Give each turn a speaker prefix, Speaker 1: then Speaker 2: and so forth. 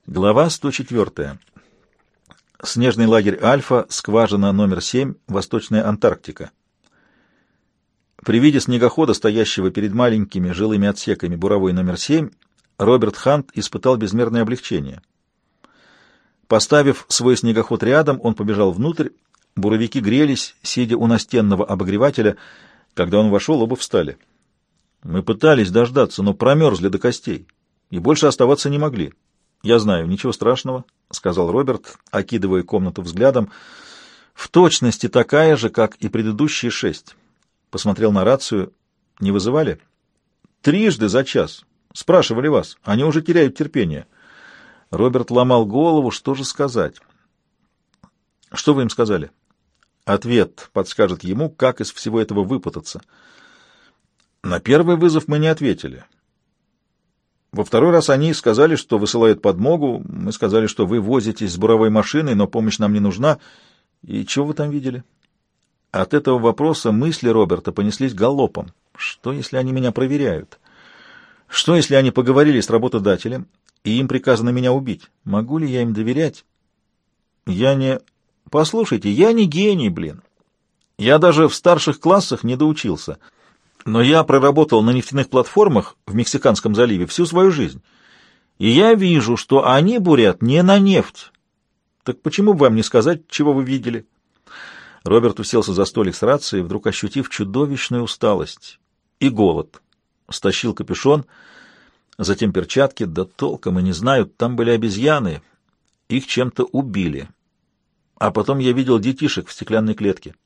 Speaker 1: Глава 104. Снежный лагерь «Альфа», скважина номер 7, Восточная Антарктика. При виде снегохода, стоящего перед маленькими жилыми отсеками буровой номер 7, Роберт Хант испытал безмерное облегчение. Поставив свой снегоход рядом, он побежал внутрь. Буровики грелись, сидя у настенного обогревателя. Когда он вошел, оба встали. «Мы пытались дождаться, но промерзли до костей, и больше оставаться не могли». «Я знаю, ничего страшного», — сказал Роберт, окидывая комнату взглядом. «В точности такая же, как и предыдущие 6». Посмотрел на рацию. «Не вызывали?» «Трижды за час. Спрашивали вас. Они уже теряют терпение». Роберт ломал голову, что же сказать. «Что вы им сказали?» «Ответ подскажет ему, как из всего этого выпутаться». «На первый вызов мы не ответили. Во второй раз они сказали, что высылают подмогу. Мы сказали, что вы возитесь с буровой машиной, но помощь нам не нужна. И чего вы там видели?» От этого вопроса мысли Роберта понеслись галопом. Что, если они меня проверяют? Что, если они поговорили с работодателем, и им приказано меня убить? Могу ли я им доверять? Я не... Послушайте, я не гений, блин. Я даже в старших классах не доучился. Но я проработал на нефтяных платформах в Мексиканском заливе всю свою жизнь. И я вижу, что они бурят не на нефть. Так почему бы вам не сказать, чего вы видели?» Роберт уселся за столик с рацией, вдруг ощутив чудовищную усталость и голод. Стащил капюшон, затем перчатки, да толком и не знаю, там были обезьяны, их чем-то убили. А потом я видел детишек в стеклянной клетке.